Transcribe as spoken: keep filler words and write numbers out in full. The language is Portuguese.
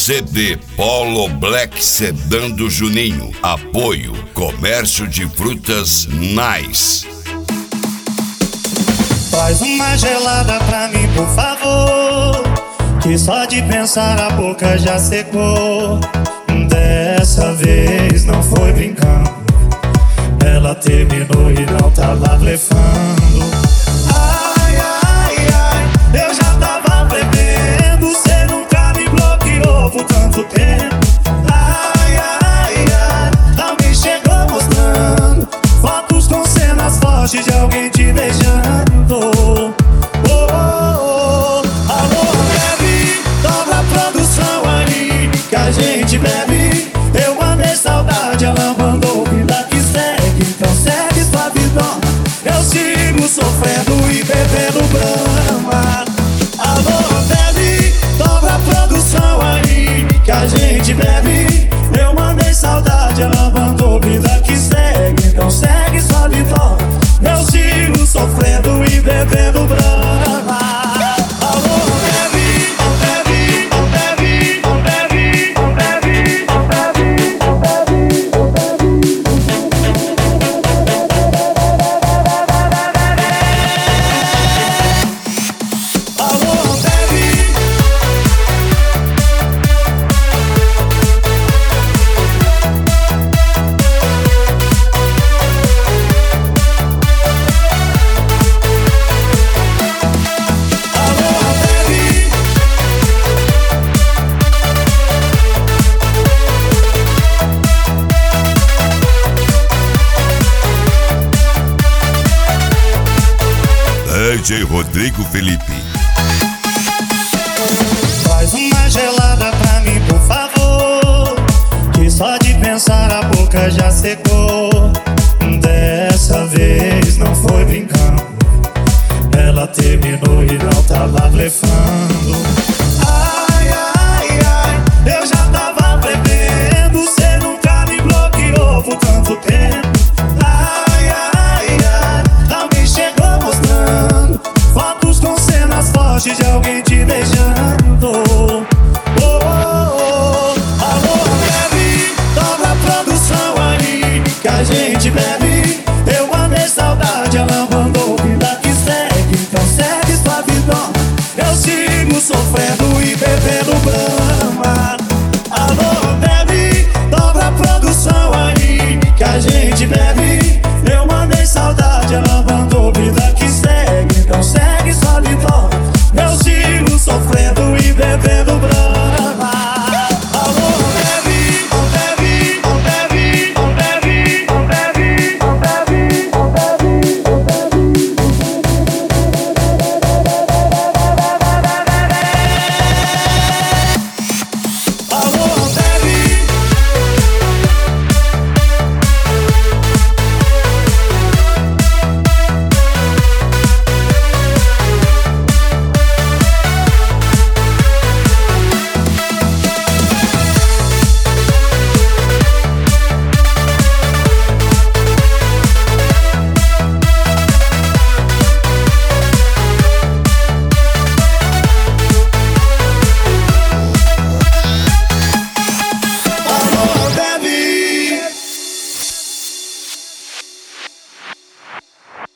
C D Polo Black Sedan do Juninho. Apoio Comércio de Frutas Nice. Faz uma gelada pra mim, por favor, que só de pensar a boca já secou. Dessa vez não foi brincando, ela terminou e não tava blefando. Ai, ai, ai, eu já tava bebendo, cê nunca me bloqueou por tanto tempo. Ai, ai, ai, alguém chegou mostrando fotos com cenas fortes de alguém te beijando. Oh, oh, oh. Alô, bebe, dobra a produção aí que a gente bebe. Eu mandei saudade, ela mandou vida que segue. Então segue sua vidona, eu sigo sofrendo e bebendo brama. Alô, bebe, dobra a produção aí que a gente bebe. Eu mandei saudade, ela mandou vida que segue. Então segue sua vidona, eu sigo sofrendo e bebendo brama. Alô, bebe, oh bebe, oh bebe, oh bebe, oh bebe, oh bebe, oh bebe, oh bebe. Alô, bebe. D J Rodrigo Felipe. Faz uma gelada pra mim, por favor, que só de pensar a boca já secou. Dessa vez não foi brincando, ela terminou e não tava blefando. Ai, ai, ai, eu já tava bebendo, cê nunca me bloqueou por tanto tempo. Ai, ai, ai, alguém chegou mostrando fotos com cenas fortes de alguém